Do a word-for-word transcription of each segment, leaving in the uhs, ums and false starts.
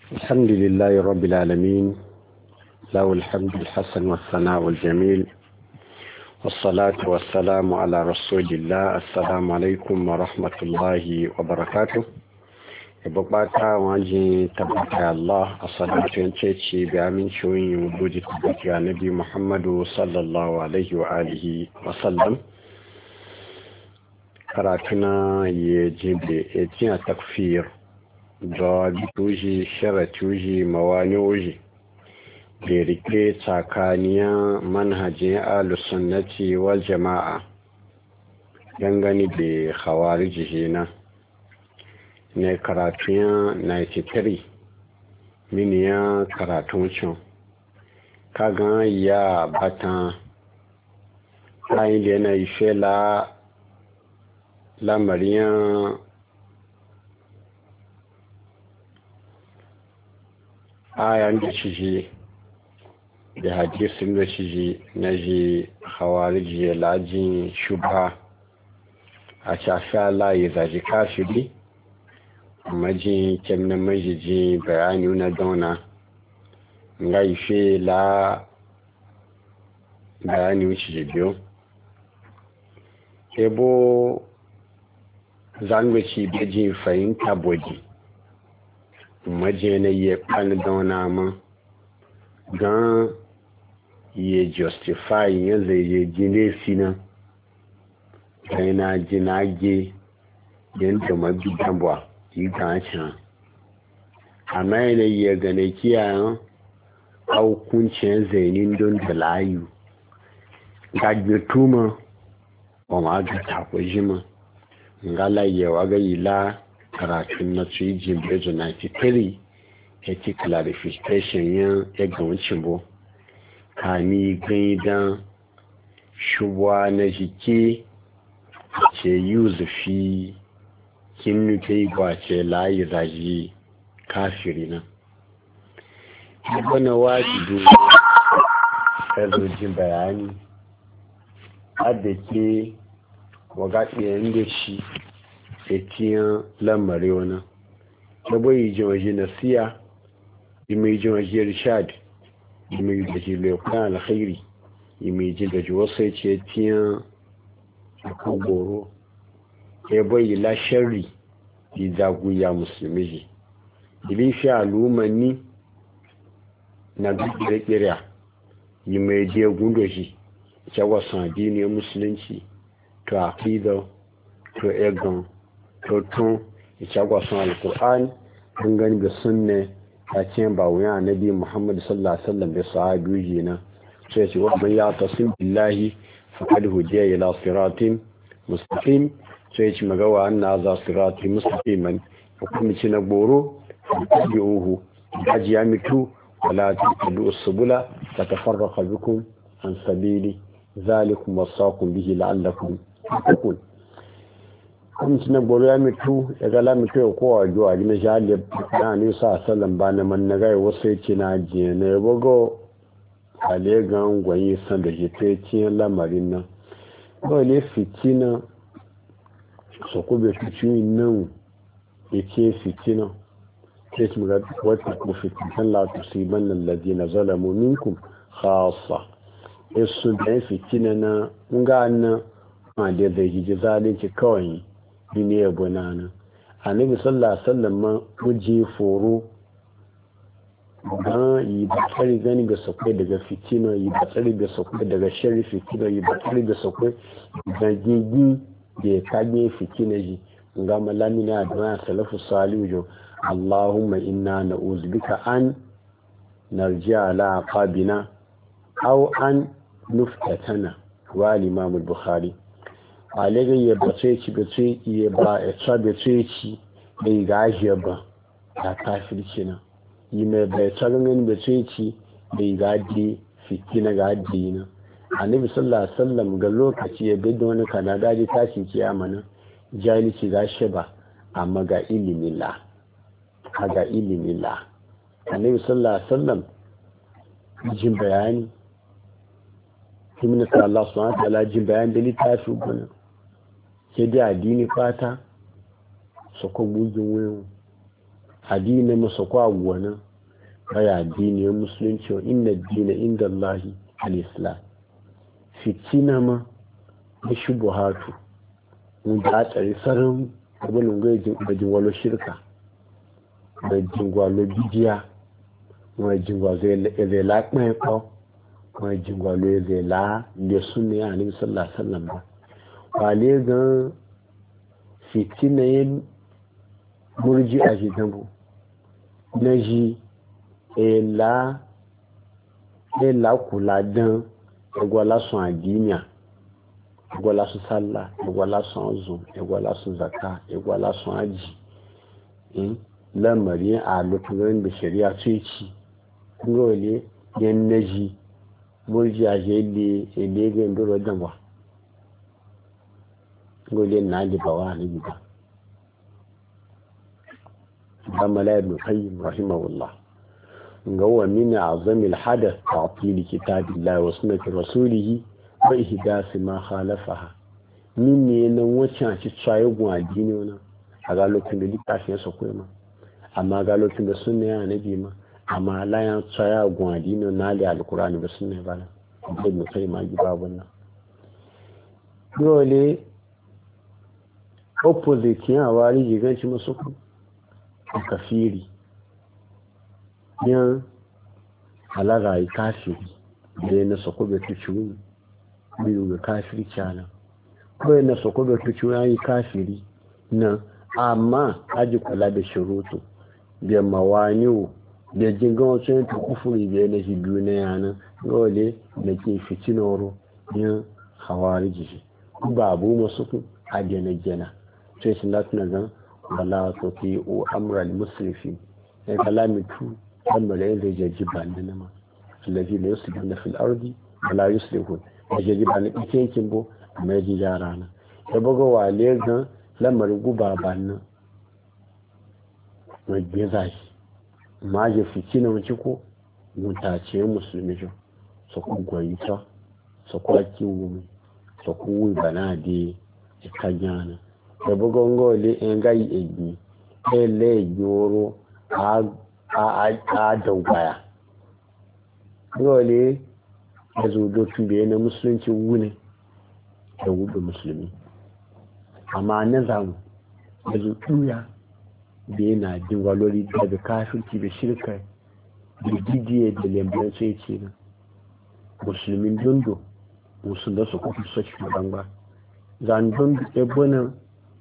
الحمد لله رب العالمين، له الحمد الحسن والثناء الجميل، والصلاة والسلام على رسول الله. السلام عليكم ورحمة الله وبركاته. بقاطع واجي تبارك الله الصلاة ينتهي بأمين شوي وجود تبارك نبي محمد صلى الله عليه وآله وسلم. قراتنا يجب اتيان تكفير jawabi tuji sharatuji mawani'uji da rike tsakaniyar manhajin alusunnati wal jama'a dangane da khawariji hina ne karatun ninety three miniyan karatun cin kagan ya batan kayan da yana ife la lamariyan ayan da ciji da hadisin da ciji na ji hawariji ya lajin shubha a shafi layi zaji kafiri majin kemnan majiji bayani na dauna nga ife la bayani wuce biyu ebo zangoci bejin fahimta bodi majene ye pan dona ma gan ye justify ye ze ye jine fina kaina jinage den to mabi dambwa yi ga cha amma ne ye gane kiya au kunce zainin don da layu ga gutuma o ma ga ta ko jima ngala ye wa ga ila karatun na su yi jimbezo ninety three ya ci clarification yin yagawancin bo kami gani don shubuwa na jike ce yi zufi kinu ta yi gwace layi zaji kafiri nan wani wajibi ƙazojin bayani adda ke wagaɗiyan da shi etiyan lamari wani ɗabo yi jimaji na siya yi mai jimaji rishad yi mai daji lokacin alkhairi yi mai ji daji wasu ya ce etiyan akogoro ɗabo yi lashari yi zaguya musulmi ji ilifi al'umanni na gudure yi mai je gundo shi ce wasu adiniyar musulunci to aqida to egon tun ìṣàgbàsán al-Qur'an an gani da sunne a cikin ba wuyan annabi Muhammad sallallahu alaihi wasallam da sahabi na sai ce wa man ya'tasim billahi faqad hudiya ila siratin mustaqim sai ce magawa anna za siratin mustaqiman hukum ci na goro tabi'uhu haji ya mitu wala tattabi'u subula fatafarraqa bikum an sabili zalikum wasaqum bihi la'allakum tattaqun kuma na goro ya mitu ya gala mitu ya kowa juwa gina shahali na nisa sallan ba na man nagai wasu ya ce na jiya na ya bago a legan gwayi san da ke cikin lamarin nan ba ne fitina su kube fitiyoyi nan ya ce fitina sai su ga wata ku fitinan latu su yi bannan lazi na zalamu minkum khasa ya su da ya fitina na nga na ma da zai ji zalunci kawai duniya bunana annabi sallallahu alaihi wasallam ma muji foro dan yi bakari gani ga sakwai daga fitina yi bakari ga sakwai daga shari fitina yi bakari ga sakwai da gigi da kage fitina ji ga malamina da salafu salihu jo Allahumma inna na'udhu bika an narji'a ala aqabina aw an nuftatana wa al-imam al-bukhari alagai ya bace ci bace iya ba ya tsa bace ci da yi gajiya ba da kafirci na yi mai bai tsarin bace ci da yi gaji fiti na gaji na annabi sallallahu alaihi wasallam ga lokaci ya bi da wani kana gaji tashin kiyama na jahilci ga shi ba amma ga ilimin la ga ilimin la annabi sallallahu alaihi wasallam jin bayani kimin Allah subhanahu wa ta'ala jin bayani da littafi gona ke da addini fata su ko bugin wayo addini masa kwa gwanin baya addiniyar musulunci wa inna dina inda Allahi al-islam fitina ma da shubuhatu wanda a tsari sarin abin ga jingwalo shirka mai jingwalo bidiya mai jingwalo zai laƙin ya mai jingwalo zai la da suna ya alim sallallahu alaihi wasallam ba wale gan fitina yin murji a shi dambu na ji ela ela kula dan egwala sun adiniya egwala sun sallah egwala sun ozu egwala sun zaka egwala sun aji in lamarin a lokacin da shari'a ce ci ngole yan naji murji a je le ele ga ndoro dan ba ngole na ji bawa ni ba kamala ibn qayyim rahimahullah ga wa min azami al-hadath ta'til kitabillahi wa sunnati rasulih wa ihdath ma khalafaha min ne nan wacce a ci tsaye gun addini wannan a ga lokacin da littafin sa koyi amma ga lokacin da sunna ya nabi ma amma la ya tsaye gun addini na da alqur'ani ba sunna ba da mu kai ma giba wannan dole opposite ya wari giganci masu kafiri yan halaga yi kafiri da ya nasa kobe tuciwu biyu ga kafiri cana ko ya nasa kobe tuciwu ya yi kafiri na amma aji kula da shirutu da mawaniwu da jingan wasu yanta kufuri da ya na shi biyu na yanar dole da ke fitinoro yan hawari jishi ba abu masu ku a gena-gena sai sun latina zan wala tuti'u amra al-musrifin ya kalami tu amma da zai jaji ba nan nama allazi la yuslihu fil ardi wala yuslihu ya jaji ba ne kike kin bo amma ya ji jara na ya bugo wale ga lamarin guba ba nan mai geza shi ma je fitina wuce ko mutace musulmi jo so ku goyi ta so ku kiwo so ku bana de ikanyana da bugon gole in gai egi ele yoro a a daugaya gole da zudo tube na musulunci wune da wudu musulmi amma na zamu da zuɗuya da yana jin walori daga kafirci da shirka da gidiye da lambar sai ce na musulmin dondo musul da su kufi sashi bangba zan dondo ebonan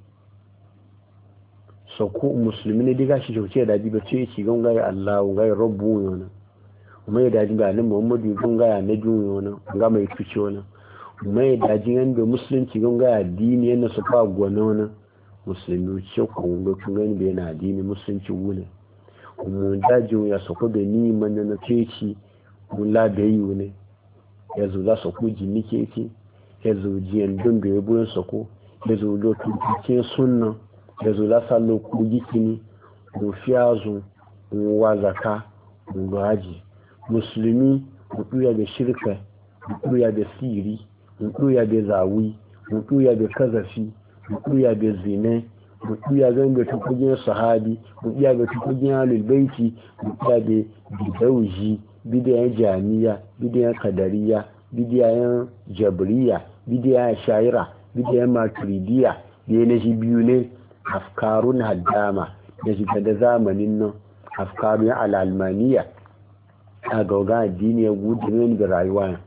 sauko musulmi ne diga shi kyauce da ji ba ce ci gan gaya Allah gaya rabbu yana mai da ji ba nan Muhammadu gan gaya na biyu yana ga mai tuce yana mai da ji gan da musulunci gan gaya addini yana su fa gwana yana musulmi ce ko ga kun gani bai na addini musulunci wune mun da ji ya sauko da ni man na ce ci mun la da yi ne ya zo za su ku ji nike ce ya zo ji an dun da ya buyan sako ya zo do tuce sunna da zula sallo ku gikini mu fiyazu mu wazaka mu haji musulmi mu tuya da shirka mu tuya da siri mu tuya da zawi mu tuya da kazafi mu tuya da zine mu tuya da tukujin sahabi mu tuya da tukujin alul baiti mu tuya da bidauji bidiyan jami'a bidiyan kadariya bidiyan jabriya bidiyan shaira bidiyan maturidiya da yana shi biyu ne afkarun haddama da shiga da zamanin nan afkarun al'almaniya a gauga addini ya gudu da rayuwa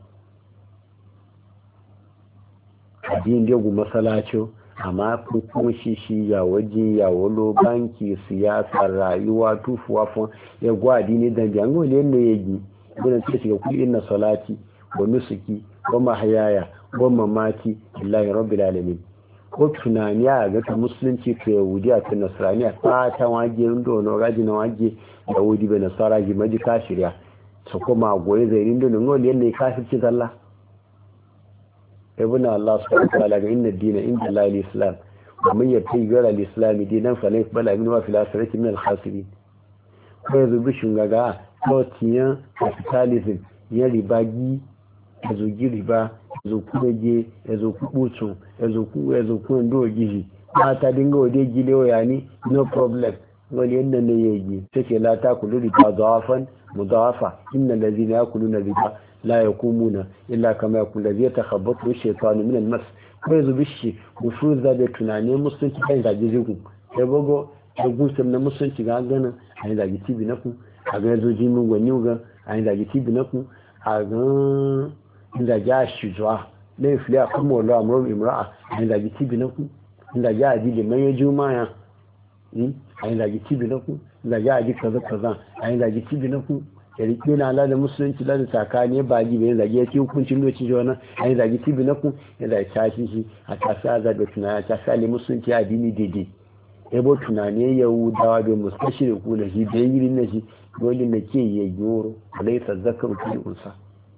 addini da gu masalacin amma kuma shi shi ya waje ya walo banki siyasa rayuwa tufuwa fun ya gu addini da jango ne yadda ya gi gudun suka shiga kullum na salati wa nusuki wa mahayaya wa mamaki lillahi rabbil alamin ko tunani a ga ta musulunci ko yahudiya ta nasraniya ta ta waje ndo no gaji na waje yahudi be nasara ji maji kashiriya su kuma goyi zairin da ngo ne ne kafirci zalla ibn Allah subhanahu wa ta'ala ga inna dina inda Allah al-islam wa man yatti ghayra al-islam dinan fa laysa bala min wa fil akhirati min al-khasirin ko yanzu bishin gaga ko tiyan capitalism ya ribagi ya zugi riba ya zo kureje ya zo kubutu ya zo ku ya zo ku ndo gizi mata dinga wade gile waya ni no problem wani yadda ne ya yi take la ta kulu riba zawafan mudawafa inna lazina ya kulu na riba la ya kumuna illa kama ya kula zai ta khabbatu shaytanu min al-mas ko yanzu bishi musu zabe tunane musulunci kai da jizigu sai bago da gusum na musulunci ga ganin a yi zagi tibi na ku a ga yanzu jimin gwani ga a yi zagi tibi na ku a ga inda ja shi zuwa na yi fiye a kuma wala amurar imra'a a yi zagi tibi na ku inda ja a ji da manyan jumaya a yi zagi tibi na ku inda ja a ji kaza kaza a yi zagi tibi na ku ya riƙe na ala da musulunci da tsakani ba ji bai zagi ya ci hukuncin lokaci ji wani a yi zagi tibi na ku ya zagi tashi shi a tafi a zaɓe tunani a tafi a musulunci a dini daidai ebo tunani yahudawa bai mustashi da kula shi da yi na shi dole na ke yi yoro a laisa zakar kunsa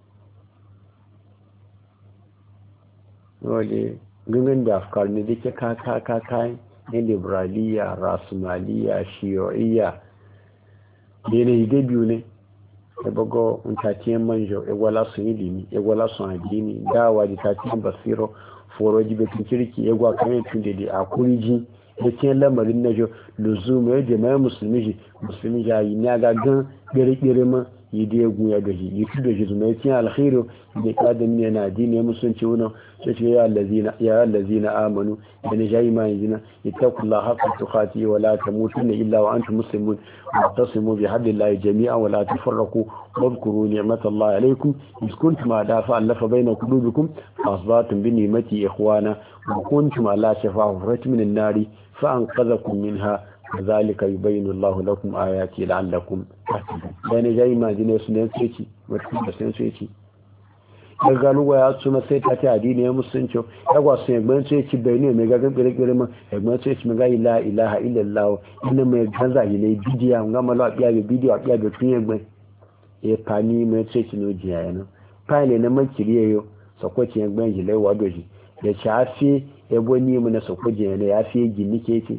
dole gangan da afkar ne da ke kaka kaka ne liberaliya rasumaliya shiyoyiya da ne da biyu ne ya bago untatiyan manjo egwala sun yi limi egwala sun addini dawa da tatiyan basiro foro jibetin kirki egwa kamar tun da da akuriji da cikin lamarin na jo luzuma ya jama'a musulmi ji musulmi ya yi na gagan gere-gere ma yi da ya guya da shi yi da shi zuma ya cikin alkhairu da kadin ne na dini ya musulunci wuna sai ce ya allazina amanu da na jayi ma yanzu na ittaqullah haqqa tuqati wa la tamutunna illa wa antum muslimun wa tasimu bi hablillahi jami'an wa la tafarraqu واذكروا نعمة الله عليكم إذ كنتم أعداء فألف بين قلوبكم فأصبحتم بنعمتي إخوانا وكنتم على شفا حفرة من النار فأنقذكم منها كذلك يبين الله لكم آياته لعلكم تهتدون يعني جاي ما دين سنن سيتي وتكون سنن سيتي galu wa ya tsuma sai ta ta addini ya musulunci ya gwa sun egban sai ci bai ne mai gagan gire-gire ma egban sai ci mai la ilaha illallah inda mai gaza ile bidiya ngama la biya bidiyo biya da tun egban ya fani mai tsoci no jiya yana fani na makiri yayo sakwaci yan gban jilai wado shi ya shafi ebo ni mu na sakwaci yana ya fi gini ke ce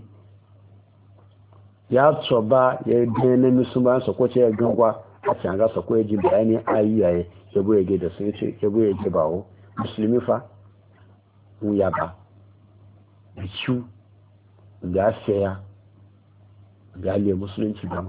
ya tsoba ya dana musu ba sakwaci ya gangwa a can ga sakwaci ji bayani ayyuyaye ya bo ya ge da sun ce ya bo ya ge bawo musulmi fa mu ya ba bicu ga saya ga le musulunci ba mu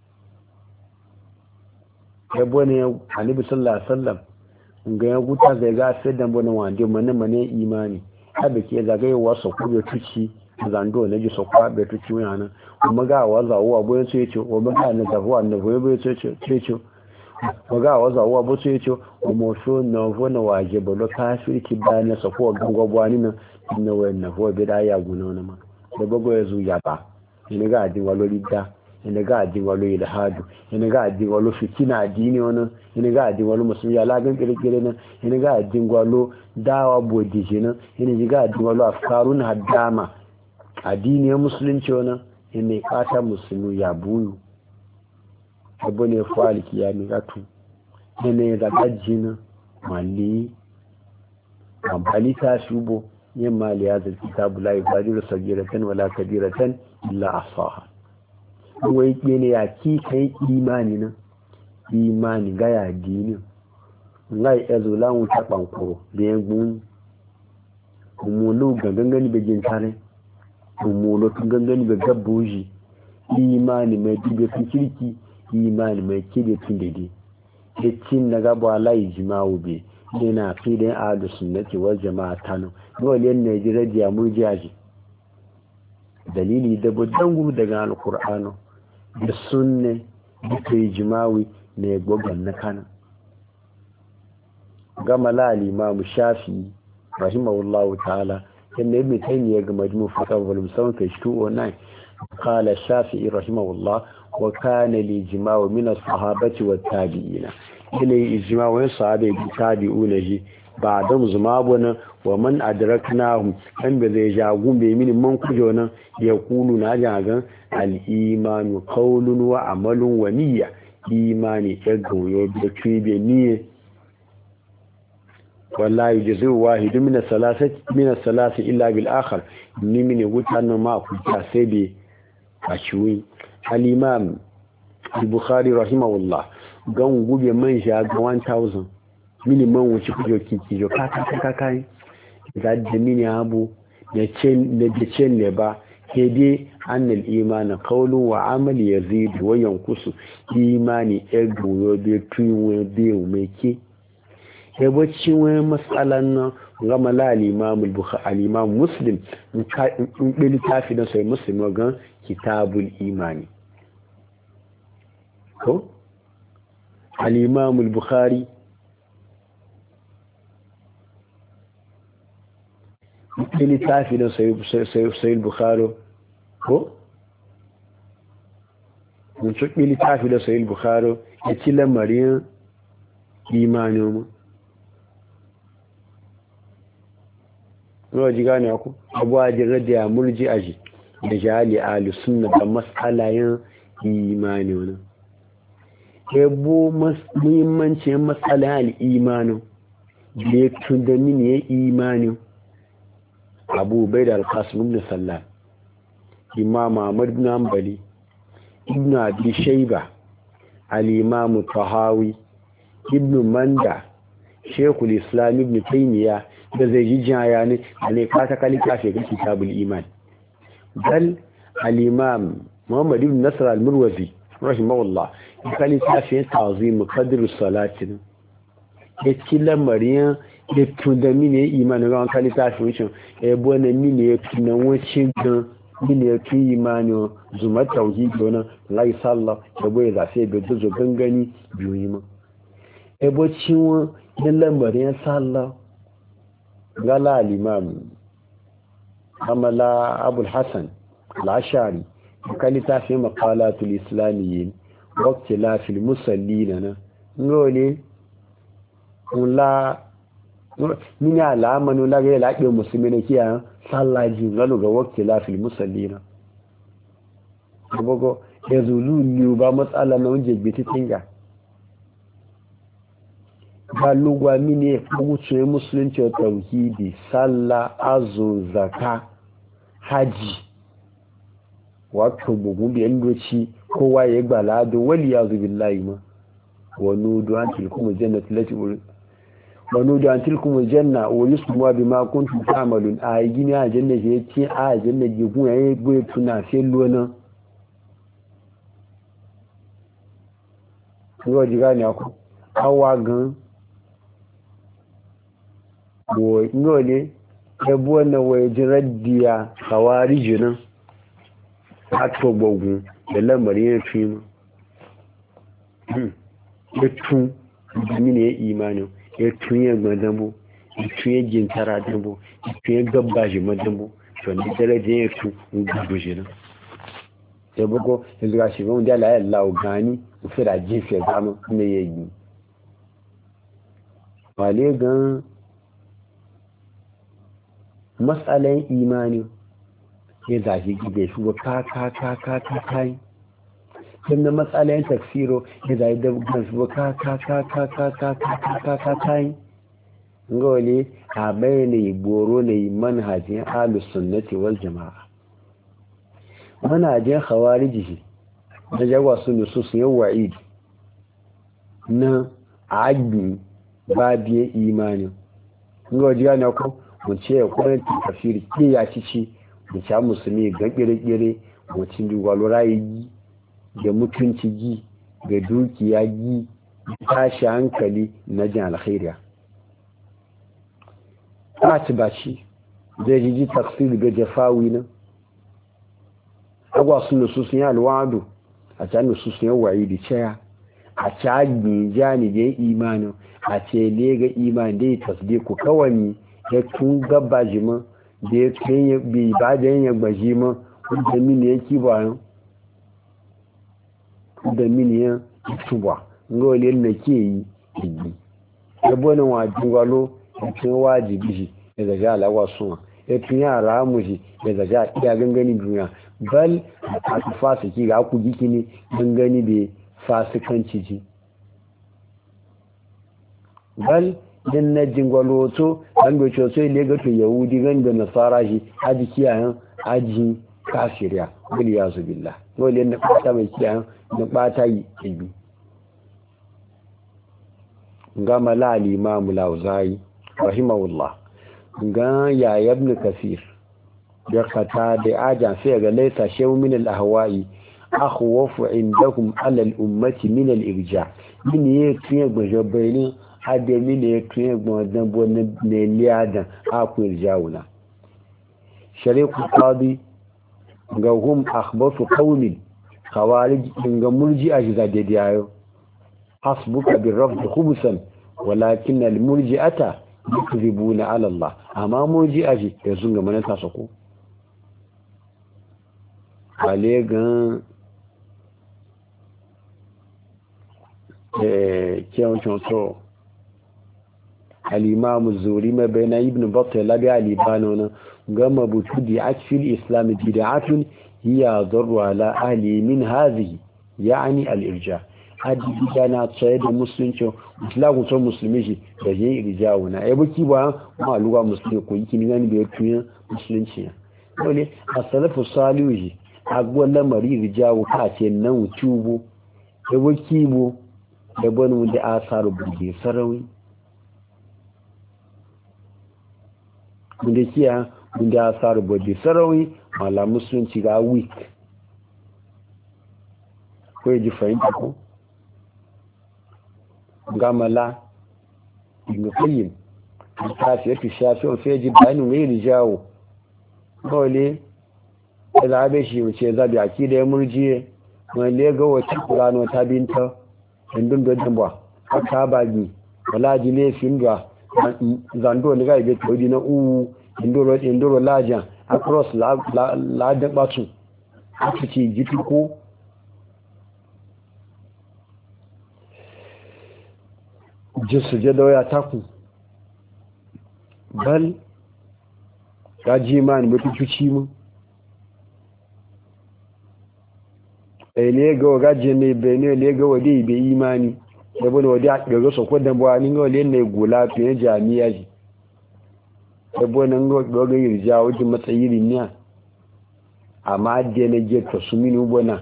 yabo ne annabi sallallahu alaihi wasallam ga ya guta zai ga sai dan bonan wande mane mane imani abe ke zagaye wasu ku be tuci zando ne ji sokwa be tuci yana kuma ga waza uwa boye ce yace o maga ne ga wa ne boye ce ce ce ko ga waza uwa bo ce yace o mo so no vo na waje bolo ka shi ki ba ne sokwa gangwa bwani na ne wannan vo be da ya guna na ma da bago ya zu ya ba ne ga adin walori da ina ga adin walo ilhadu ina ga adin walo fitina addini wani ina ga adin walo musulmi ala gan kirkire nan ina ga adin walo dawa bodije nan ina ga adin walo afkarun haddama addini ya musulunci wani ina kata musulmi ya buyu abu ne faliki ya migatu ina ya zaga jina mali amfani ta shubo yin mali ya zarki tabula ibadiru sagiratan wala kabiratan illa asaha wai kene ya ki kai imani nan imani ga ya dini ngai ezo la un ta bankoro de ngun umulu gangan be jin tare umulu tun gangan be gabbuji imani mai tibe kirki imani mai kibe tun dede de cin daga ba alai jima'u be yana fidan ahlu sunnati wal jama'a tanu dole ne jirajiya murjiaji dalili da budangu daga alqur'ano da sunne da kai jimawi ne gogan na kana gama la al-imam shafi rahimahullahu ta'ala inda ibn taymiyyah ga majmu' fatawa volume seven page two oh nine qala shafi'i rahimahullah wa kana li jima'u min as-sahabati wat-tabi'in ilay ijma'u min sahabi tabi'una ji ba da zuma bana wa man adraknahum an be zai jagun be mini man kujo nan ya kulu na jagan al-imanu qawlun wa amalun wa niyya imani ya goyo da kibe niyya wallahi jazu wahid min as-salasati min as-salasi illa bil akhar ni mini wutan ma ku ta sai be ashuwi al-imam al-bukhari rahimahullah gan gube man sha ga one thousand minimum wuce kujo kikijo kaka kaka kai da da mini abu da cin da cin ne ba ke dai annal imani qawlun wa amali yazid wa yanqusu imani ego be tuwe be umeke e bacci wani matsalan nan ga malal imam al-bukhari al-imam muslim in bi littafi da sai muslim ga kitabul imani ko al-imam al-bukhari bi littafi da sai sai al-bukhari ko mun ci bi littafi da sai al-bukhari ya ci lamarin imani mu ruwa ji gane ku abuwa jirar da ya murji a ji da jali alu sunna da matsalayen imani wani ebo muhimmancin matsalayen al'imani da ya tunda mini ya imani abu bai da alkasun ibn sallah imam ahmad ibn hanbali ibn abi shayba al-imam tahawi ibn manda shekul islam ibn taymiya da zai ji jaya ne a ne kata kalita fi ga kitabul iman bal al-imam muhammad ibn nasr al-murwazi rahimahullah kalita fi ta'zim qadr as-salati ya ci lamarin da tunda mine iman ga kalita fi wucin e bona mine ya tuna wucin gan mine ya tu imani zuma tauhid don lai sallah da boye za sai da zo gangani biyu yi ma e bo ciwon lamarin sallah gala al-imam amala abul hasan al-ashari kalita fi maqalatul islamiyyin waqti la fil musallina na ngole ula min alama no la ga la ke muslimi ne kiya sallaji ngalo ga waqti la fil musallina bogo yazulu ni ba matsala na wanje biti tinga balugwa mini ya wuce musulunci wa tauhidi sallah azu zaka haji wato bugu biyan doci kowa ya gba lado wali ya zubi layi ma wani do an tilkumu jannati lati wani do an tilkumu janna wa yusma bima kuntum ta'malun a yi gini a janna je ci a janna je gun yayi gbe tuna sai lona ko jiga ne ko awa gan wo ngole ebu wannan waye jiraddiya khawarij nan ato gbogun da lamarin ya fi mu ya tun mini ya imani ya tun ya madambo ya tun ya gintara dambo ya tun ya gabbaji madambo to ni daraje ya tun gudu shi nan ya bugo ya zuwa shi wanda ya laye Allah gani ku fira jefe gama ne ya yi wale gan matsalan imani ya zafi gide shi wa ka ka ka ka ka kai don na matsalan tafsiro ya zafi da bugan shi wa ka ka ka ka ka ka ka ka ka kai ga wale a bayyana goro ne manhajin ahlus sunnati wal jama'a manhajin khawariji da jagwa su nusus yan wa'id na agbi babiye imani ga wajen na ko mun ce ya kwanci tafsiri ke ya ci ci da sha musulmi ga kire-kire mutum da walwala yi da mutunci gi da dukiya gi tashi hankali na jin alkhairiya ta ci ba shi zai ji tafsiri ga jafawi nan agwa sun nusu sun yi alwado a can nusu sun yi wayi da caya a cagi jani da ya imanin a ce lega imanin da ya tasdiku kawai ya tun gaba jima da ya kai bai ba da yin gbaji ma da mini ya kiba da mini ya tuba ga wale na ke yi igi ya bane wajen gwalo ya tun wajibi shi ya zaga alawa suna ya tun yara mu shi ya zaga iya gangani duniya bal a ta fasa ki ga ku giki ne gangani da fasikanci ji bal din na jingwalo to an goce so ile ga to yahudi gan da nasara shi aji kiyayen aji kafiriya bil yazu billah dole ne fata mai kiyayen da bata yi ibi gama la al-imam al-awzai rahimahullah ga ya ibn kasir da kata da ajan sai ga laita shehu min al-ahwa'i akhwafu indakum ala al-ummati min al-irja min ye tuye gbojo bayni ade mi le tuye gbodan bo ne le adan aku irjauna shariku qadi ga hum akhbatu qawmin khawarij ga murji'a ga dediyayo hasbuka birrafd khubsan walakin al-murji'ata yakzibuna ala Allah amma murji'a ji yanzu ga manata sako ale gan eh kiyon to al-imam az-zuri ma bayna ibn battal labi al-ibano na gama butudi akfil islam bid'atun hiya darru ala ahli min hadhihi yani al-irja hadi bidana tsaye da musulunci islamu to musulmi shi da yin irjawu na ai buki ba ma luwa musulmi ko yiki ni gani bai tuyan musulunci dole as-salafu salihu agbo lamari irjawu ka ce nan tubu ai buki bo da banu da asaru bude sarawi mun kiya mun da asaru bude sarawi mala musulunci ga week ko ji fahimta ko gamala ibn qayyim tafi yake shafi on feji bani wai rijawo dole da abe shi wuce zabi akida ya murjiye wani ga wata qur'ano ta binta indun da damba aka bagi wala ji ne finga zando ne ga ibe todi na u indoro indoro lajan across la la da batu aka ci jitiko jinsu je da ta ku bal gaji man mutu cuci mu eh ne ga gaji ne be ne le ga wadi be imani da bane wadi a ga so ko dan ba ni ga le ne gula to ne jami'a ji da bane ngo ga ga yirja wuji matsayi ne amma da ne je to su mini ubona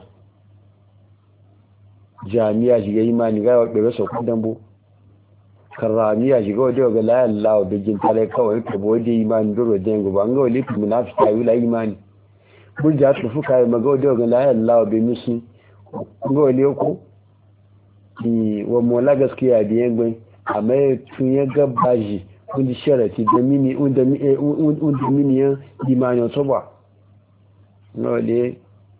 jami'a ji ga imani ga ga so ko dan bo karramiya shiga wajen ga layan lawa bigin tare kawai ka bude imani duro den gobe an ga wali fi munafika yi la imani burja ta fuka yi maga wajen ga layan lawa bi musu ga wali ko ki wa mola gaskiya biyan gbai amma ya tun ya gaba shi kun ji sharati da mini unda mini ya imani wato ba ga wali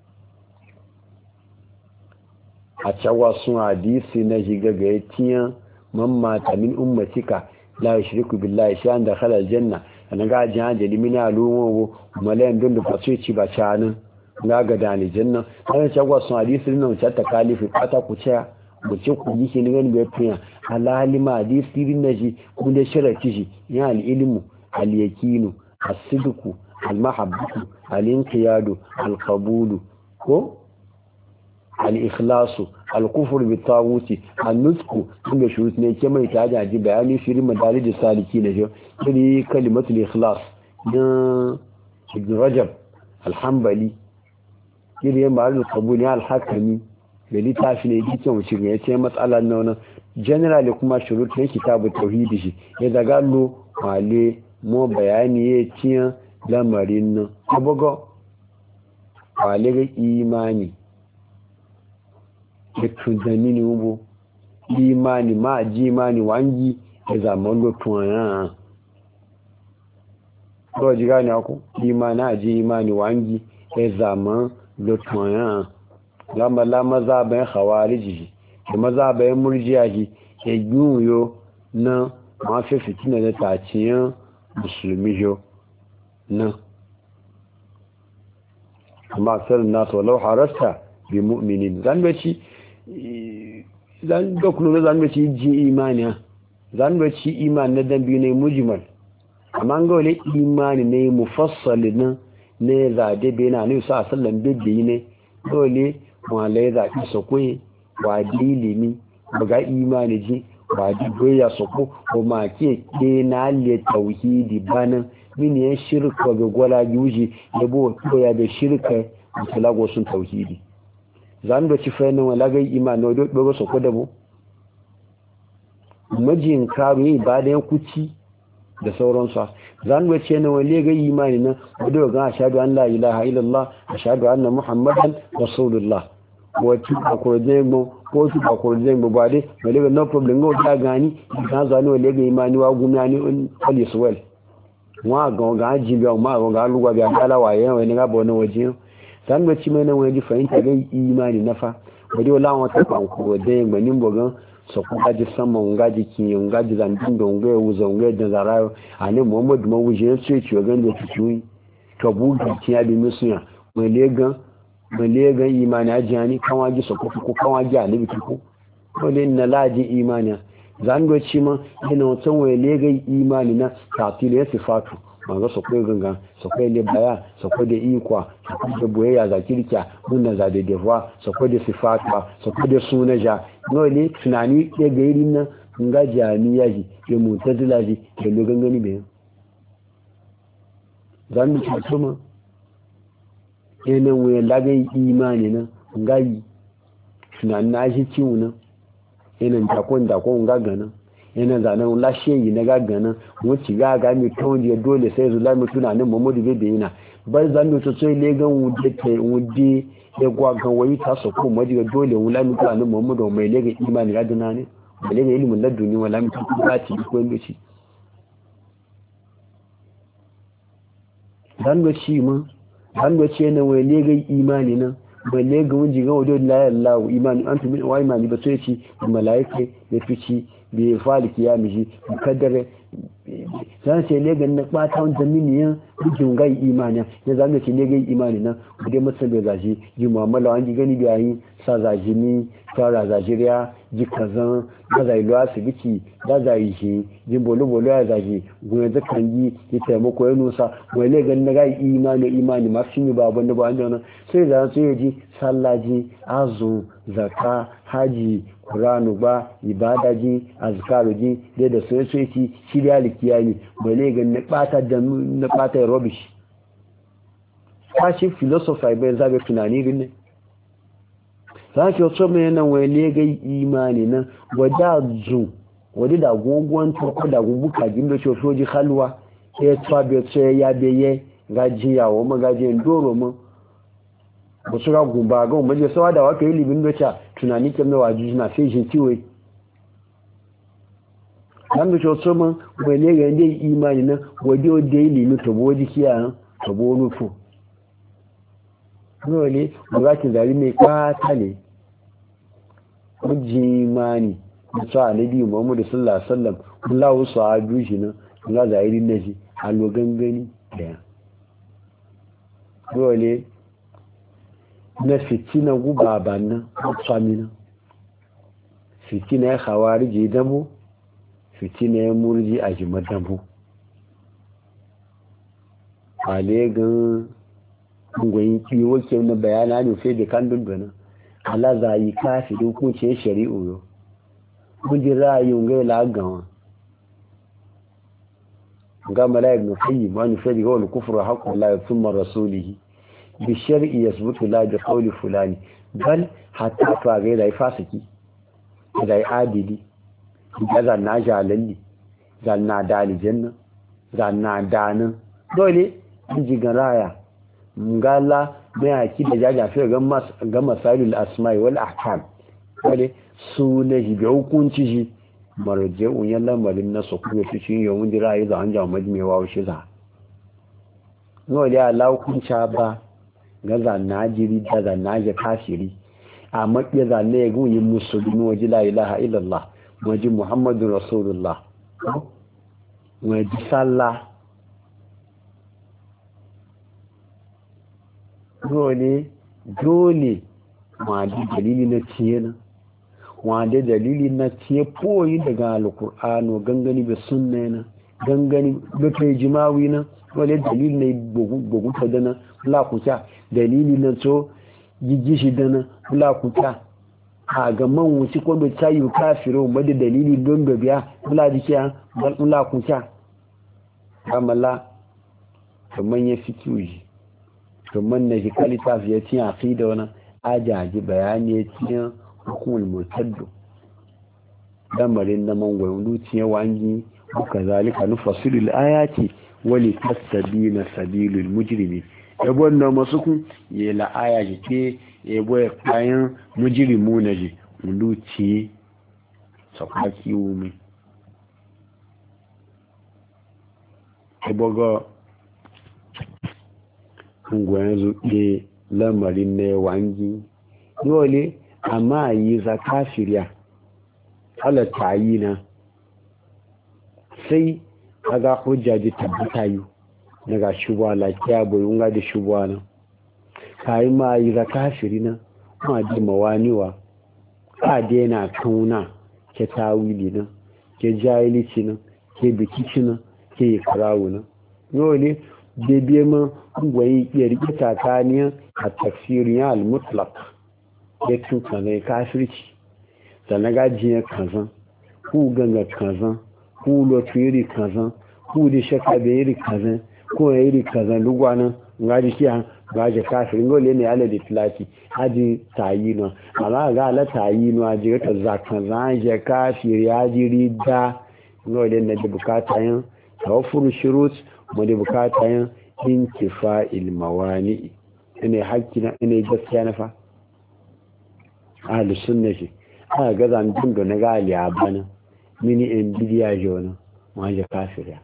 a cewa sun hadisi na shiga ga ya tiyan man mata min ummatika la yushriku billahi shay'an dakhala aljanna ana ga jan jali min aluwo malayan don da fasu ci ba canin ga ga dani janna ana cewa sun hadisi nan ta takalifi fata ku ce mu ce ku yi ne ganin bai tuya alalima hadisi din naji kun da sharati shi ya al-ilmu al-yaqinu as-sidqu al-mahabbatu al-inqiyadu al-qabulu ko al-ikhlasu al-kufr bi-tawuti an-nutqu inda shurut ne ke mai taja ji bayani shirin madarij saliki ne jo kiri kalimatul ikhlas na ibn rajab al-hanbali kiri ma'al qabul al-hakimi da litafi ne yake cewa shirin ya ce matsalan nan generally kuma shurut ne kitabu tauhidi shi ya daga lo wale mo bayani ya ciya lamarin nan abugo wale ga imani da tunzani ne ubo imani ma ji imani wangi da zaman lotuwa ya ko ji gani ako imani a ji imani wangi da zaman lotuwa ya lama lama zaben khawariji da mazaben murjiyaji ya yiwuyo na mafi fitina da taciyan musulmi jo na amma sarin nasu walau harasta bi mu'minin zan baci zan dokuno zan baci ji imani zan baci imani na dambi ne mujmal amma ga wale imani ne mufassal na ne zade be na ne sa sallan bibbi ne dole malai za ki sokwe wa dilimi baga imani ji ba di goya soko ko ma ke ke na le tauhidi bana min ya shirka ga gwala yuji da bo koya da shirka mutlago sun tauhidi zan da ci fa nan wala ga imani do do soko da bo majin karu ibada ya kuci da sauransu zan ga ce na wale ga imani na wadda ga ashhadu an la ilaha illallah ashhadu anna muhammadan rasulullah wati ko jengbo ko tu ko jengbo ba dai wale ga no problem go ta gani kan zan wale ga imani wa gumani on all well wa ga ga jibi ma ga ga lugwa bi ala waye wani ga bono waje zan ga ci mai na wani fahimta ga imani na fa wadda wala wata kan ko dai gbanin bogan so ku gaji sama ngaji kinyo ngaji zandin da ngwe wuzo ngwe da zarayo ani muhammadu ma wuje ce ce ga da tuyi to bugi tiya bi musuya mai legan mai legan imani ajani kan waji so ku ku kan waji alibi ku ko le na laji imani zan go ci ma ina watan wai legan imani na tatile sifatu manga so ko ganga so ko le baya so ko da ikwa so ko da boyayya za kirkiya munna za da dewa so ko da sifatu so ko da sunaja no ne tunani ke ga irin nan nga jami'a ji ke mutazila ji ke logan gani be zan mu ci kuma ene we lagai imani nan nga yi tunani na ji ciwo nan ene ta ko da ko nga gana yana zanen lashe yi na gagana wuce gaga mai kawai da dole sai zula mai tunanin mamadu bebe yana bar zan mutu sai legan wude ta wude ya gwagan wai ta so ko majiga dole wula mai tunanin mamadu mai lega imani gadina ne mai lega ilimin laduni wala mai tunanin ba ci ko yin ci dan da ci ma dan da ce na wai lega imani nan mai lega wuji ga wajen la ilaha imani an tumi wa imani ba sai ci malaika ya fici bai fali kiyami shi kaddare zan ce ne ga na bata wanda miniyan bijin gai imani ya zama ce ne gai imani na bude masa bai zaji ji mu'amala wani gani da yayi sa zaji ni tara zajiriya ji kazan da zai lo asibiti da zai shi ji bolo bolo ya zaji goyen da kan yi ya taimako ya nusa wai ne ga na gai imani imani ma shi ba banda ba an sai da sai ji sallaji azu zakka haji Kuranu ba ibada ji azkaru ji da da sai sai ci shirya likiyami bale ga na bata da na bata rubbish kashi philosophy bai zabe tunani rinne sai wato mai nan wai ne ga imani nan wada zu wadi da gongon to ko da gubuka gindo shofoji halwa e tsabe tsaye ya beye gaji yawo magaje ndoro mu ba su ga gumba ga mu je sawa da waka yi libin docha tunani kem na waji na sai shi tiwe dan da choso mun bai ne ga dai imani na wadi o dai limi to boji kiya to bo nufu no ne ga ki zari mai kwata ne muji imani musa annabi Muhammad sallallahu alaihi wasallam kullahu sahabi shi na ga zahiri ne shi allo gangani daya dole na fitina guba bannan tsamina fitina ya khawariji dambu fitina ya murji a jimar dambu a legan gwayin kiwo ke na bayana ne sai da kan dunduna ala za yi kafi hukuncin shari'u yo mun ji ra'ayin ga lagawa ga malaik nufi ma nufi ga wal kufru haqqu la thumma rasulihi bi shar'i yasbutu la bi qawli fulani bal hatta to ga dai fasiki dai adili ga na jalalli zanna dali janna zanna danin dole ji garaya ngala mai aki da jaja fi ga mas ga masalul asma'i wal ahkam dole su ne ji ga hukunci ji marje un yalla malin na su kuma su cin yawun dira yi za an jawo majmewa wa shi za dole Allah hukunta ba ga zanna jiri da zanna ja kafiri a makiya zanne ya gun yin musulmi waje la ilaha illallah waje muhammadur rasulullah waje sallah dole dole ma da dalili na tiyana wanda dalili na tiye koyi daga alkur'ano gangani da sunna na gangani da kai jimawi na wale dalili ne bugu ta dana la kuta dalili na to gigishi dana la kuta a ga man wuci ko da tayi kafiru ma da dalili don da biya la dikiya la kuta kamala kaman ya fituji kaman na jikalita fiye tin aqida wana ajaji bayani ya tin hukumul murtaddu damarin na mangwayo luciye wangi muka zalika nufasilul ayati wali tastabina sabilul mujrimin yabo na masu kun ya la'aya ji ke yabo ya kayan mujrimu na ji luci sakwaki wumi yabo ga ngwayen zuke lamarin na wangi dole amma yi zaka shirya halatta yi na sai kaga hujjaji tabbata yi daga shubuwa lafiya bai unga da shubuwa na kayi ma yi zaka shiri na ma di mawaniwa ka daina kauna ke tawili na ke jahilici na ke bikici na ke yi karawu na dole bebe ma ngwayi iya rike tsakaniyar a tafsirin al-mutlaq ya tuka na kafirci da na gajiyar kazan ku ganga kazan ku lotu iri kazan ku da shaka da iri kazan ko ya iri kazan lugwanan ngaji kiya ngaji kafirin gole ne ala da tilaki haji tayi no amma ga ala tayi no aji ta zakan zan je kafiri haji rida gole ne da bukata yin tawfuru shurut mu da bukata yin intifa'il mawani ine hakkina ine gaskiya na fa ahlus sunna shi aka ga zan dindo na ga aliya bana mini en bidiya jona ma je kafira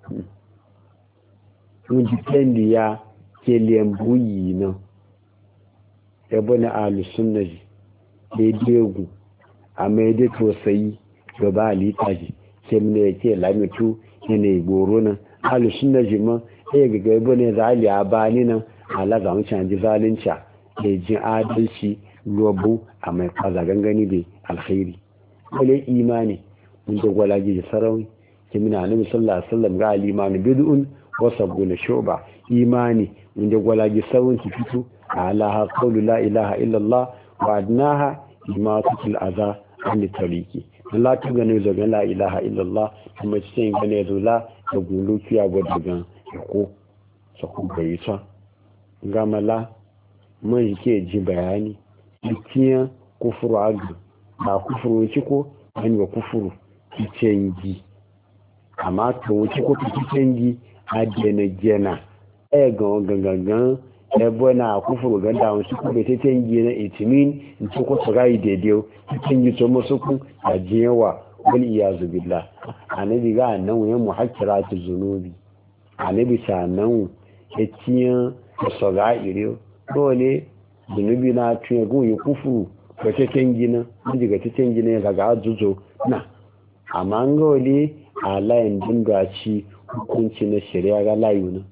mun dikendi ya kelen buyi no e bona ahlus sunna shi de degu amma de to sai gaba ali taji sai mun yake lamitu ne goro na ahlus sunna shi ma e ga ga bone za aliya bani nan ala ga mun canji zalunci da jin adalci lobu a mai kaza gangani da alkhairi wale imani mun da gwalaji da sarawi ke mina annabi sallallahu alaihi wasallam ga al-imani bid'un wa sabuna shuba imani mun da gwalaji sawun ki fito ala qawlu la ilaha illa allah wa adnaha imatatul adha an tariki Allah ta gane zo ga la ilaha illa allah kuma cikin gane zo la da gulu kiya godagan ko sakun bai sa gamala mun ke ji bayani ikiya kufuru agu ba kufuru ciko an ga kufuru kicengi amma to ciko kicengi adena jena e go gangan e bona kufuru ga da won ciko be kicengi na itimin in ciko to ga idedio kicengi to musuku ajewa wal iyazu billah anabi ga nan wayan muhakkiratu zunubi anabi sanan etiyan so ga ire dole zunubi na tuye gun yi kufu ga cikin gina miji ga cikin gina ya ga azuzo na amma ga wale a layin dingaci hukunci na shari'a ga layu na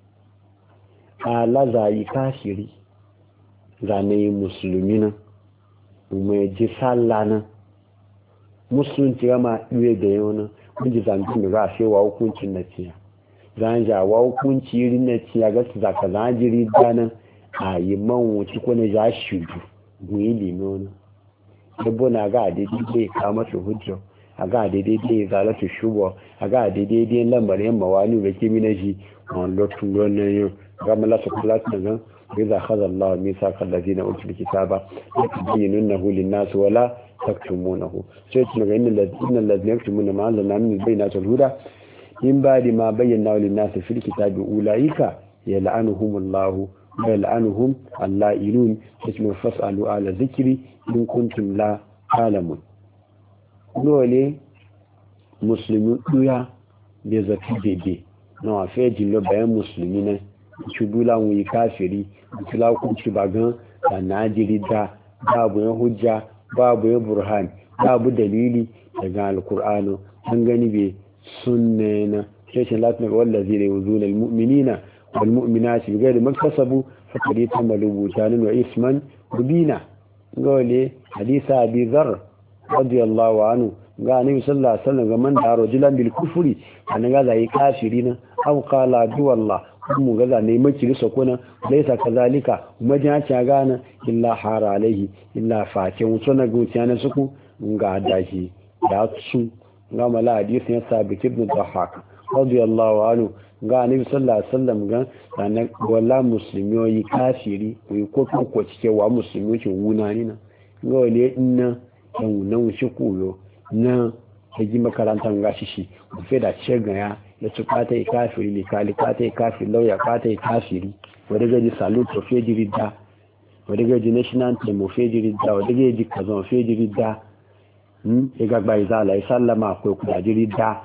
a lazayi kashiri zane musulmi na mai ji sallah na musulunci gama ɗuwe da yau na miji zantin da za a shewa hukuncin na ciya zan jawa hukunci irin na ciya ga su zaka zan jiri danan a yi man wuce kuna ja shudu gunyi limonu dubbo na ga daidai zai kama su hujjo a ga daidai zai zalatu shubo a ga daidai zai lambarin mawani ga kimi na shi a lotun ranar yau ga malasa kulatu na gan bai za haza Allah mai sa kallazi na ulfi kitaba ya fi biyi nuna hulun nasu wala taktumunahu sai tuna ga inna lazina yaktumuna ma anzalna min bayyinatil huda in ba di ma bayyana lin nasu fil kitabi ulaika yal'anuhumullahu yal'anuhum allailun ismu fas'alu ala zikri in kuntum la ta'lamun dole musulmi duya da zafi dede na wa fe jillo bayan musulmi ne shubula wi kafiri kula ku ci bagan da najiri da babu ya hujja babu ya burhan babu dalili daga alqur'ano an gani be sunne na sai latin wallazi la yuzuna almu'minina والمؤمنات بغير ما اكتسبوا فقد يتملوا بوتانا وإثما مبينا قال حديث أبي ذر رضي الله عنه قال النبي صلى الله عليه وسلم من دعا رجلا بالكفر أنا قال أي كافرين أو قال عدو الله kuma gaza ne maki risa kuna laisa kazalika kuma jina ta gana illa hara alaihi illa fakin wuto na gutiya na suku ga dashi da su ga mala hadisi ya sabit ibn dhahak radiyallahu anhu ga annabi sallallahu alaihi wasallam ga dan wala muslimiyoyi kafiri ko ko ko cike wa muslimiyo ke wuna ni na ga wale inna dan nan shi koyo na ji makarantar gashi shi ku fe da ce ga ya ya ci kwata ya kafiri ne kali kwata ya kafiri lauya kwata ya kafiri wadda gaji salute of fejiri da wadda gaji national anthem of fejiri da wadda gaji kazan of fejiri da ya gagba izala ya sallama akwai kudajiri da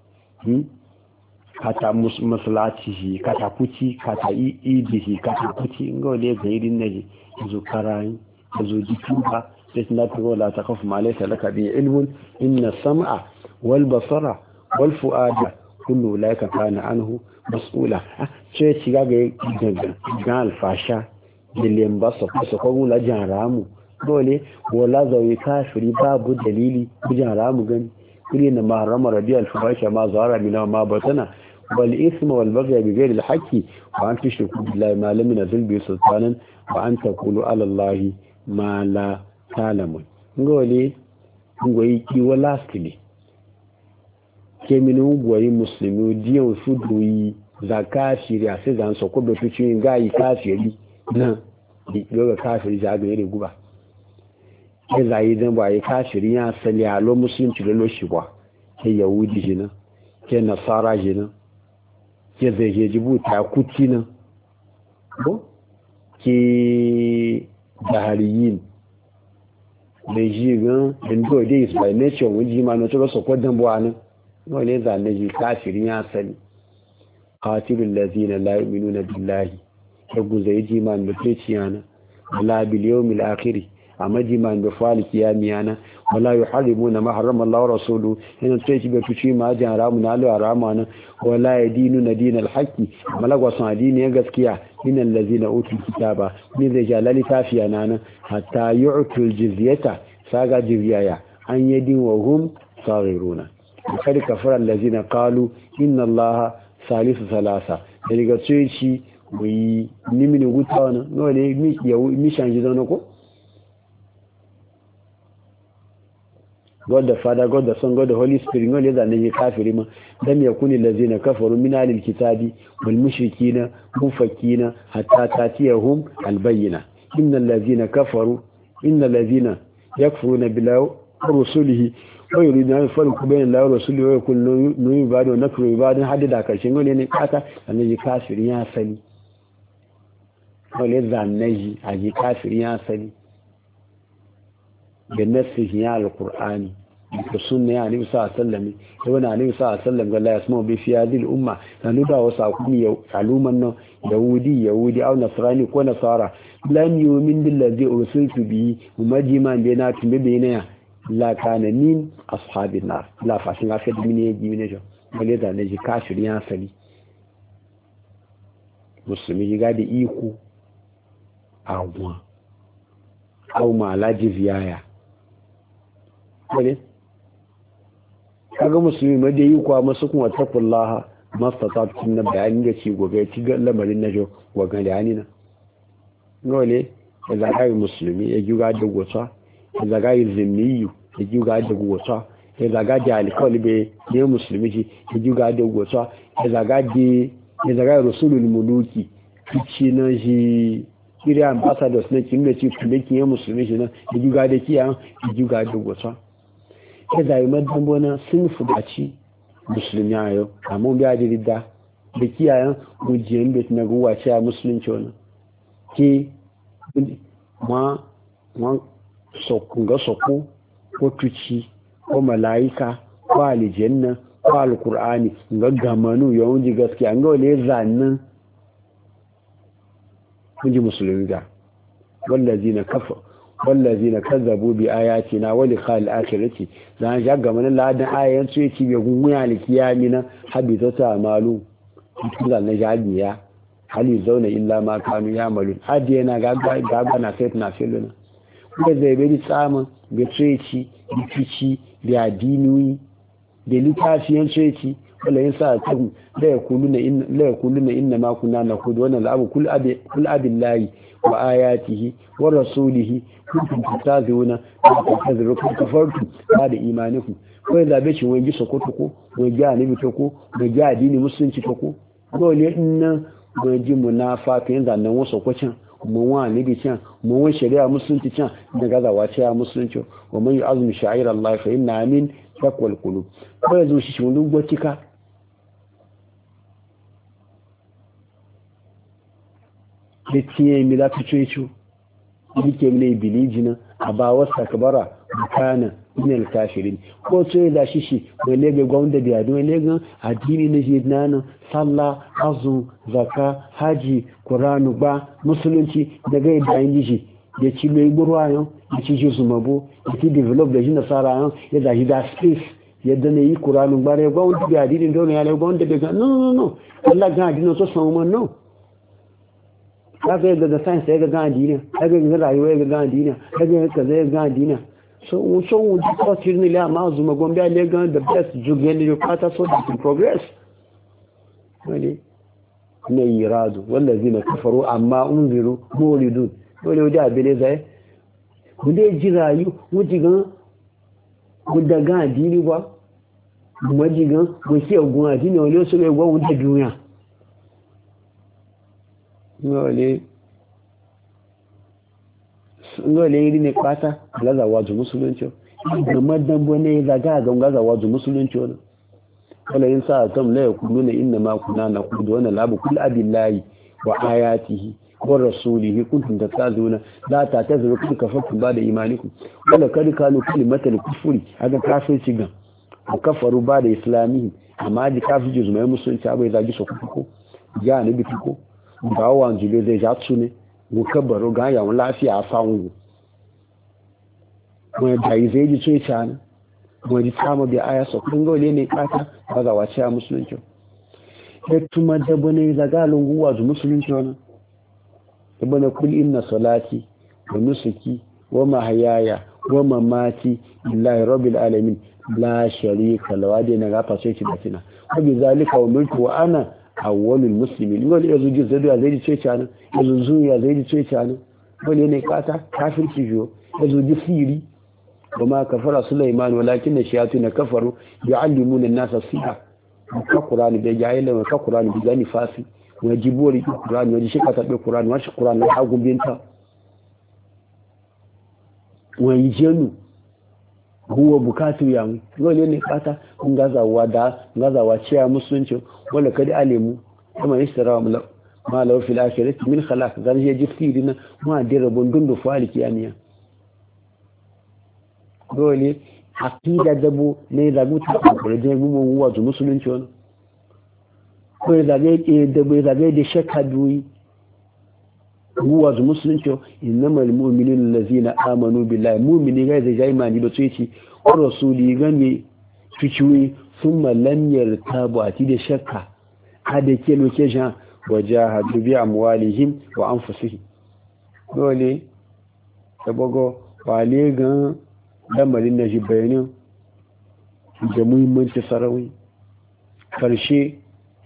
kata masalaci shi kata kuci kata idi shi kata kuci inga wadda ya ga irin na ji zo karayi da zo jituba sai suna ta gola ta kafa malaita laka biya ilmun inna sam'a wal basara wal fu'ada kullu laika kana anhu mas'ula ce ci ga ga ga alfasha biliyan ba su ko ko gula jan ramu dole wala zawi kafiri babu dalili bujan ramu gani kuri na maharama radiyal fahisha ma zahara min ma batana wal isma wal baghy bi ghayri al haqqi wa an tushriku billahi ma lam yunzil bi sultanan wa an taqulu ala allahi ma la ta'lamun ngole ngoyi ki wala stili keminu goyi muslimi diyan fuduyi zakashiri ase zan so ko betu cin gayi kafiri na di yoga kafiri ja ga yare guba ke zai dan ba yi kafiri ya sali alo muslim ci lo shi ba ke yahudi jina ke nasara jina ke zai je jibuta kuti na ko ke dahariyin da ji gan do dai is by nature wuji ma no to so ko dan bo anan no ne za ne ji kafiri ya sali qatilul ladina la yu'minuna billahi yagu zai ji man da teciyana wala bil yawmil akhir amma ji man da fali kiyamiyana wala yuharrimuna ma harrama Allah wa rasuluhu ina teci be tuci ma jan haramu na lo haramu na wala yadinuna dinal haqqi malagwa san dini ya gaskiya minal ladina utul kitaba ni zai jalali tafiya nana hatta yu'tul jizyata saga jizyaya an yadin wa hum saghiruna kada kafara allazina qalu inna allaha salisu salasa daga tsoyi wi nimini gutawana no ne mi ya mi shanji zano ko God the Father, God the Son, God the Holy Spirit no le da ne kafiri ma dan yakuni allazina kafaru min alil kitabi wal mushrikina mufakina hatta tatiyahum albayna innal ladzina kafaru innal ladzina yakfuruna billahi wa rusulihi ويريد أن يفرق بين الله ورسوله ويقول نوي بعد ونكر بعد حدد أكاشين قول يعني كاتا أن يجي كافر ياسلي قول إذا نجي أجي كافر ياسلي بالنفس هي القرآن بالسنة يعني النبي صلى الله عليه وسلم يقول النبي صلى الله عليه وسلم قال لا يسمعوا بي في هذه الأمة فنبع وصاكم يعلوما يهودي يهودي أو نصراني كو نصارى لن يؤمن بالذي أرسلت به ومجمع بيناتهم ببينها la kana min ashabin nar la fashin afi da mini yaji mini jo bale da ne ji kafir ya sali musulmi ga da iko awon aw ma laji ziyaya bale kaga musulmi ma da iko amma su kuma taqullaha mastata'tum na bayanin da ci gobe ci ga lamarin na jo wa ga yani na ngole da kai musulmi ya juga da gotsa zaga yi zimmiyu ya ji ga da gwata ya zaga da alkawali bai ne musulmi shi ya ji ga da gwata ya zaga da ya zaga rasulul muluki kici na shi kiri ambassadors na kin da ci kuma kin musulmi shi na ya ji ga da kiya ya ji ga da gwata ya zai madan bona sun fudaci musulmi ayo amma biya da ridda da kiyayen gujiyan bet na guwa ce a musulunci wannan ke ma ma ga soko ko tuci ko mala'ika ko aljanna ko alqur'ani ga gamanu yawon ji gaskiya ga wale zannin kunji musulmi ga wallazina kafa wallazina kazzabu bi ayatina wa liqal akhirati dan ja gamanin ladan ayan su yaci be gungunya likiyamina habitata amalu kitan na jadiya hali zauna illa ma kanu yamalun hadiyana ga ga na sai na filuna da zai bai tsamin da tsoci da fici da adiniyoyi da littafiyan tsoci wala yin sa ta la yakuluna inna la yakuluna inna ma kunna nakudu wannan la'abu kul abi kul abillahi wa ayatihi wa rasulihi kuntum tazuna tazrukum kafartu ba da imanikum ko da bai cin wani sokoto ko wani ga ne to ko wani ga addini musulunci to ko dole inna wani munafa kan zannan wasu kwacin mun wa ne bi can mun wa shari'a musulunci can da gazawa ce ya musulunci wa man yu'azmi sha'ir Allah fa inna min taqwal qulub ko yanzu shi shi mun gwatika da tiye mi za ta cucu yake ne bilijina a ba wasa kabara kana min al-kafirin ko to da shi shi wale ga gwamnati da yado ne ga addini na shi nan sallah azu zakka haji qur'anu ba musulunci daga yadda yin shi ya ci mai burwayo ya ci shi su mabo ya ci develop da shi nasara yan ya da shi da space yadda ne yi qur'anu ba ne gwamnati da addini don ya le gwamnati da no no no Allah ga addini so san mu no kaga ga da science ya ga addini kaga ga rayuwa ya ga addini kaga kaza ya ga addini so we so we discuss here ni la ma zuma gombe ale gan the best jugen you pata so that in progress wani ne yiradu wallazina kafaru amma unziru muridun dole wadi abele zai mu dai jirayu mu jigan mu daga addini ba mu jigan mu shi ogun addini wale so le gwa mu da duniya wale ngole iri ne kwata gaza wazu musulunci game da bane zaga ga gaza wazu musulunci wannan wala yin sa kam la yakuluna inna ma kunna naqudu wa nalabu kull abillahi wa ayatihi wa rasulihi kuntum tasazuna la ta'tazuru kun kafartum ba da imanikum wala kad kanu kalimatul kufri haka kafirci ga kafaru ba da islamihi amma ji kafirci zuma musulunci abai zagi su kuko ja ne bitiko ba wanzu zai ja tsune mukabbaru ga yawon lafiya a fawon wani da yi zai ji tsoye cana wani kama bi aya sa kudin gaule ne kata ba za wace a musulunci ya tuma dabo ne zaga lunguwa zu musulunci wani dabo na kul inna salati wa nusuki wa mahayaya wa mamati lillahi rabbil alamin la sharika lahu da na gafa sai ci batina wa bi zalika umirtu wa ana awwalul muslimin wani yazo ji zai zai ji tsoye cana yazo zuya zai ji tsoye cana wani ne kata kafirci jo yazo ji siri وما كفر سليمان ولكن الشياطين كفروا يعلمون الناس السحر كقران بجاهل وكقران بجاني فاسي ويجيبوا لي القران ويجي شكا بالقران واش القران لا حقو بينتا ويجنوا هو bukatu yamu dole ne fata kun gazawa da gazawa ciya musulunci wala kadi alemu kuma istara ma law fil akhirati min khalaq zan je jiftirina ma dira bundun do faliki aniya dole aqida dabo ne da gutu ko je gumo wato musulunci wani ko da ga e dabo da ga da shakka duyi wato musulunci innamal mu'minuna allazina amanu billahi mu'mini ga da jaimani da tsoyi ko rasuli gane fikiwi thumma lam yartabu ati da shakka hada ke location wajahadu bi amwalihim wa anfusihim dole sabogo wale gan lamarin na shi bayanin da muhimmanci sarauni karshe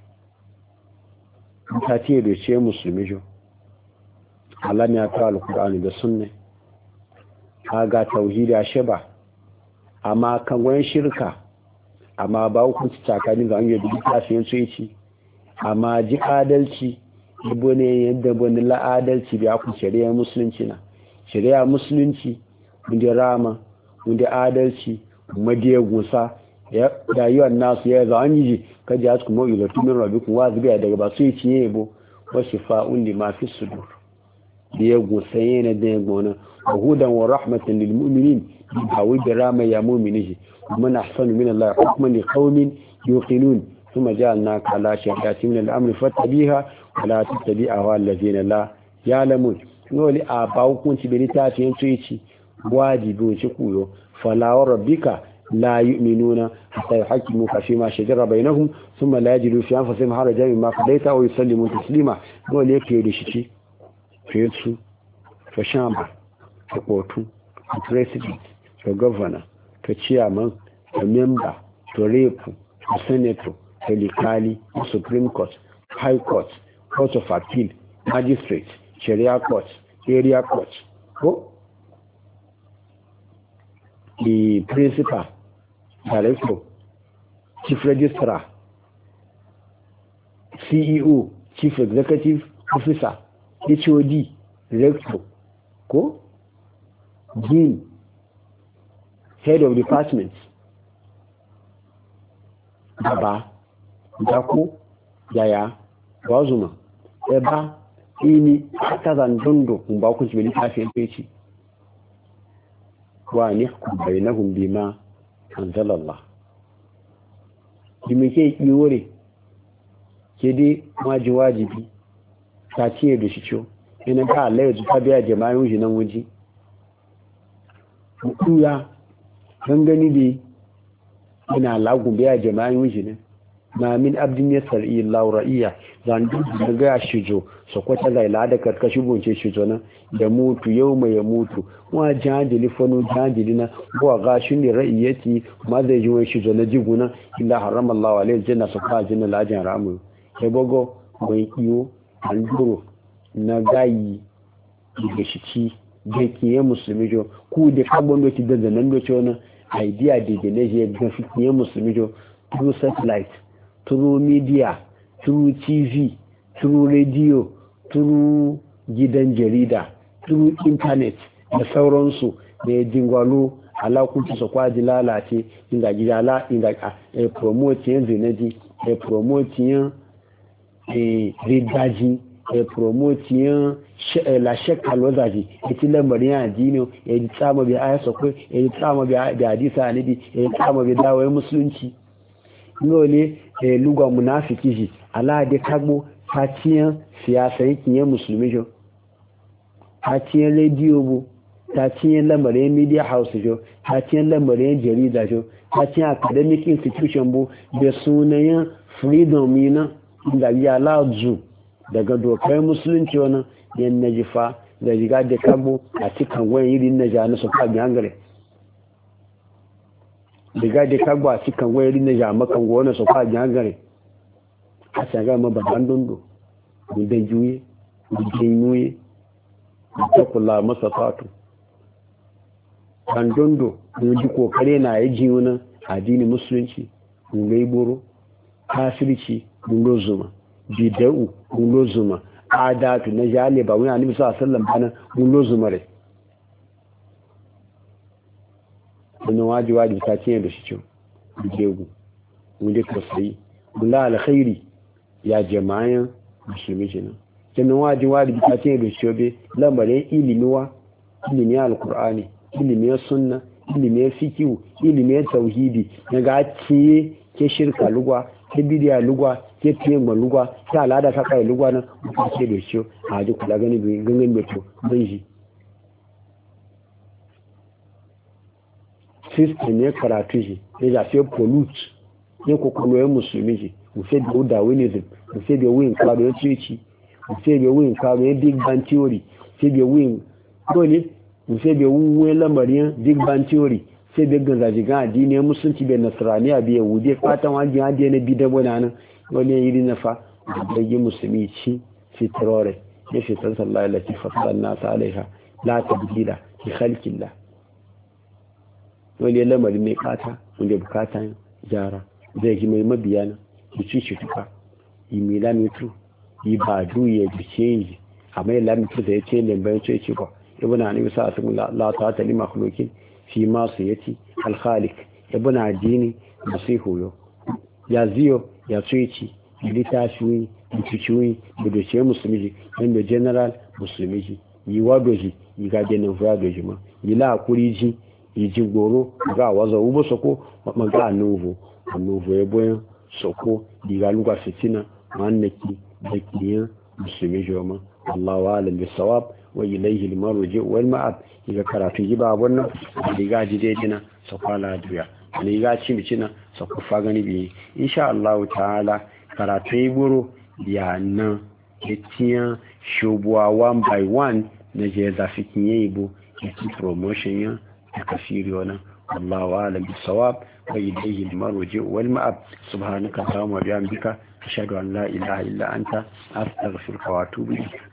ta ce da ce musulmi jo Allah ya kawo alkur'ani da sunna ga tauhidi a sheba amma kan wani shirka amma ba hukunci tsakanin ga hanyar da kafin su yi amma ji adalci ibo ne yadda wani la'adalci da ku shari'a musulunci na shari'a musulunci wanda rama wanda adalci madiya gusa da yiwan nasu ya za an yi ka ji hasu kuma ilatu min rabbikum wa zubiya daga ba su yi ciye yabo wa shifa'un lima fi sudur da ya gusa yana da ya gona wa hudan wa rahmatan lil mu'minin ba wai da rama ya mu'minihi man ahsanu min Allah hukman li qaumin yuqinun thumma ja'alnaka ala shari'atin min al-amri fattabiha wa la tattabi'aha allazina la ya'lamun noli a ba hukunci da littafin tsoyici wajibi wuce kuyo falawar rabbika la yu'minuna hatta yuhaqqimuka fi ma shajara bainahum thumma la yajidu fi anfusihim harajan mimma qadaita wa yusallimu taslima noli yake da shi fetu to shamba to kotu to president to governor to chairman to member to rep to senator to likali to supreme court high court court of appeal magistrate sharia court area court ko the principal director chief registrar C E O chief executive officer H O D director ko dean head of department baba dako yaya wazuma eba ini ta zandondo kun ba ku ci littafin feci wa ni ku bainahum bima anzalallah kimi ke yiwore ke dai waji wajibi ta ce da shi ciwo ina ga Allah ya zuta biya jama'in shi nan waje mutuya gangani da ina lagun biya jama'in shi nan ma min abdin yasar illa ra'iya zan duk da ga shijo so ko ta zaila da karkashi gonce shijo nan da mutu yau mai ya mutu wa jajili fano jajili na ko ga shi ne ra'iyati ma zai ji wani shijo na jiguna illa haramallahu alaihi janna so ka jinna lajin ramu sai bogo mai iyo an duro na gayi da shi ci da ke musulmi jo ku da kabon doki da zanen doki wani idea da da ne je ga fiye musulmi jo through satellite through media through tv through radio through gidan jarida through internet da sauransu da ya jingwalo alakunci su kwaji lalace inda gidala inda a promote yin zinaji a promote yin ridaji a promote yin la shekka lozaji ya ci lambarin addini ya yi tsama bai aya sakwai ya yi tsama bai hadisa anibi ya yi tsama bai dawaye musulunci nole lugwa munafiki ji alade kagbo ta ciyan siyasa yankin musulmi jo ta ciyan rediyo bu ta ciyan lamarin media house jo ta ciyan lamarin jarida jo ta ciyan academic institution bu da sunayen freedom yana da ya lazu daga dokar musulunci wani yan najifa da riga da kagbo a cikin wani irin na jana su kabi hangare riga da kagbo a cikin wani irin na jama kan gona su kabi hangare a shagar mababan dondo da juye da yuye da kula masa fatu kan dondo da ji kokare na ya ji wani addini musulunci ngai boro kafirci nulo zuma bida'u nulo zuma adatu na jale ba wani annabi sallallahu alaihi wasallam bana nulo zuma re wannan waji waji ta ce da shi ciwo bidegu wanda ka sai bulla alkhairi ya jama'an musulmi kenan kenan waji waji ta ce da shi be lamarin ilimi wa ilimi alqur'ani ilimi sunna ilimi fiqh ilimi tauhidi daga ce ke shirka lugwa ke bidiya lugwa ke fiye lugwa ke al'ada ta kai lugwa nan ba ke da shi a ji kula gani bai gangan mai to bai shi system ne karatu shi ya zafi pollute ne kokoloyin musulmi shi mufe da darwinism mufe da wuyin karo ya ceci mufe da wuyin karo ya big bang theory mufe da wuyin dole mufe da wuyin lamarin big bang theory sai bai ganza jigan addini ya musulunci bai nasaraniya bai yahudi fatan wajen hadiya na bi dabo na nan wani yiri na fa da yi musulmi ci fitrore ya fitar sallah lati fasal nasa alaiha la tabdila bi khalqillah wani lamari mai kata wanda bukata jara zai ji mai mabiya na ki ci shi tuka yi milamitu yi ba duye da change amma milamitu da ya ce lambayin ce ce ba ibn anabi sa asim la ta ta lima khuluqin fi ma su yati alkhalik ibn adini nasihu yo ya ziyo ya tsoyici litafi bituci da ce musulmi inda general musulmi yi wadoji yi ga denin wadoji ma yi la kuri ji yi ji goro ga waza ubo soko ma ga nuvu nuvu e boyan soko di ga luga fitina mannaki da kiyan musulmi joma Allahu a'lam bisawab wa ilayhi al-marji wal ma'ab iga karatu ji ba wannan diga ji dai dina so kwala duya ne ga ci mi cina so ku fa gani bi insha Allah ta'ala karatu yi buru ya nan etiyan shubuwa one by one na je za fikin yayi bu ki promotion ya ta kafiri wannan Allahu a'lam bisawab wa ilayhi al-marji wal ma'ab subhanaka allahumma wa bihamdika ashhadu an la ilaha illa anta astaghfiruka wa atubu ilayk